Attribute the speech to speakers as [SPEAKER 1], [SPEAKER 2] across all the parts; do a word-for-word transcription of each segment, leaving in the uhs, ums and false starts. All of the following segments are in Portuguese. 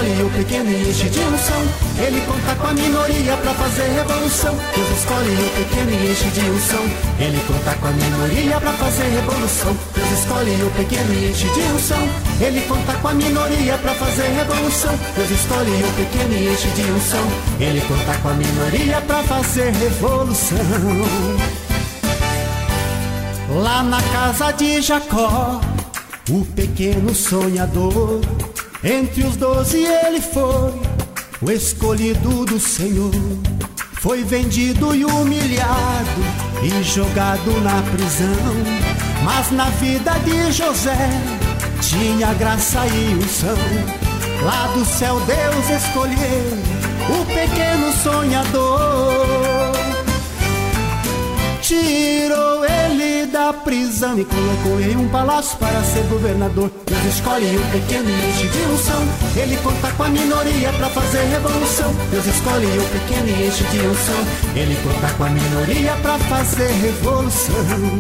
[SPEAKER 1] escolhe o pequeno e enche de unção. Ele conta com a minoria pra fazer revolução. Deus escolhe o pequeno e enche de unção. Ele conta com a minoria pra fazer revolução. Deus escolhe o pequeno e enche de unção. Ele conta com a minoria pra fazer revolução. Deus escolhe o pequeno e enche de unção. Ele conta com a minoria pra fazer revolução. Lá na casa de Jacó, o pequeno sonhador, entre os doze ele foi o escolhido do Senhor. Foi vendido e humilhado e jogado na prisão, mas na vida de José tinha graça e unção. Lá do céu Deus escolheu o pequeno sonhador, tirou ele da prisão e colocou em um palácio para ser governador. Deus escolhe o pequeno e enche de unção. Ele conta com a minoria pra fazer revolução. Deus escolhe o pequeno e enche de unção. Ele conta com a minoria pra fazer revolução.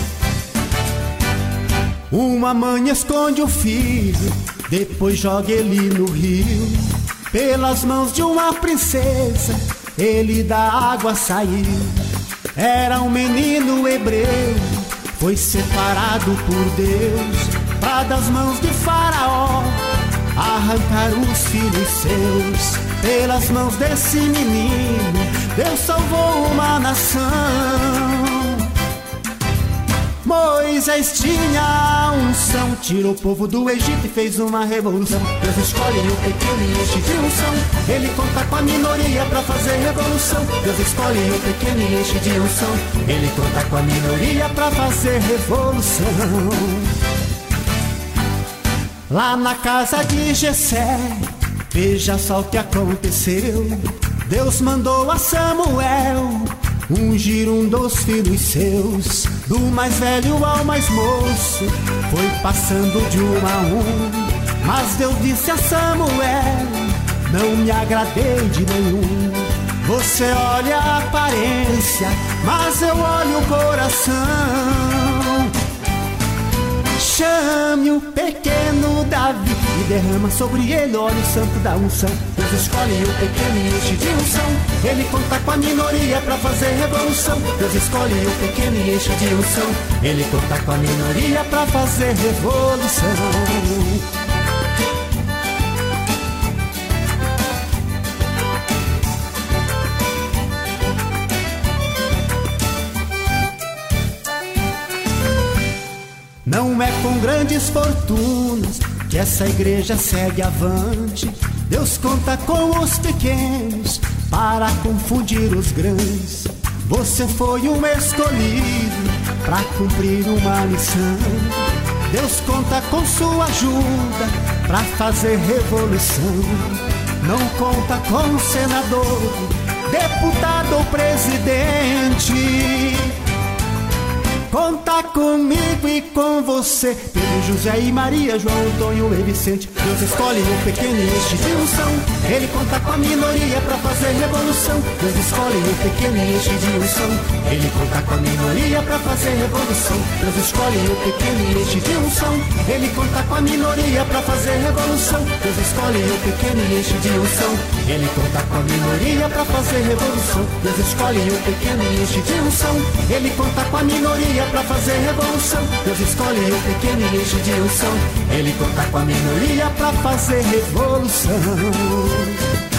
[SPEAKER 1] Uma mãe esconde o filho, depois joga ele no rio. Pelas mãos de uma princesa ele da água saiu. Era um menino hebreu, foi separado por Deus, pra das mãos de Faraó arrancar os filhos seus. Pelas mãos desse menino Deus salvou uma nação. Moisés tinha unção, tirou o povo do Egito e fez uma revolução. Deus escolhe o pequeno e enche de unção. Ele conta com a minoria pra fazer revolução. Deus escolhe o pequeno e enche de unção. Ele conta com a minoria pra fazer revolução. Lá na casa de Jessé, veja só o que aconteceu. Deus mandou a Samuel ungir um dos filhos seus. Do mais velho ao mais moço foi passando de um a um, mas Deus disse a Samuel: não me agradei de nenhum. Você olha a aparência, mas eu olho o coração. Chame o pequeno Davi e derrama sobre ele óleo santo da unção. Deus escolhe o pequeno e enche de unção. Ele conta com a minoria pra fazer revolução. Deus escolhe o pequeno e enche de unção. Ele conta com a minoria pra fazer revolução. Não é com grandes fortunas que essa igreja segue avante. Deus conta com os pequenos para confundir os grandes. Você foi um escolhido para cumprir uma missão. Deus conta com sua ajuda para fazer revolução. Não conta com senador, deputado ou presidente. Conta comigo e com você, Pedro, José e Maria, João, Antônio e Vicente. Deus escolhe o pequeno e enche de unção. Ele conta com a minoria pra fazer revolução. Deus escolhe o pequeno e enche de unção. Ele conta com a minoria pra fazer revolução. Deus escolhe o pequeno e enche de unção. Ele conta com a minoria pra fazer revolução. Deus escolhe o pequeno e enche de unção. Ele conta com a minoria pra fazer revolução. Deus escolhe o pequeno e enche de unção. Ele conta com a minoria pra fazer revolução. Deus escolhe o pequeno e enche de unção. Ele conta com a minoria pra fazer revolução.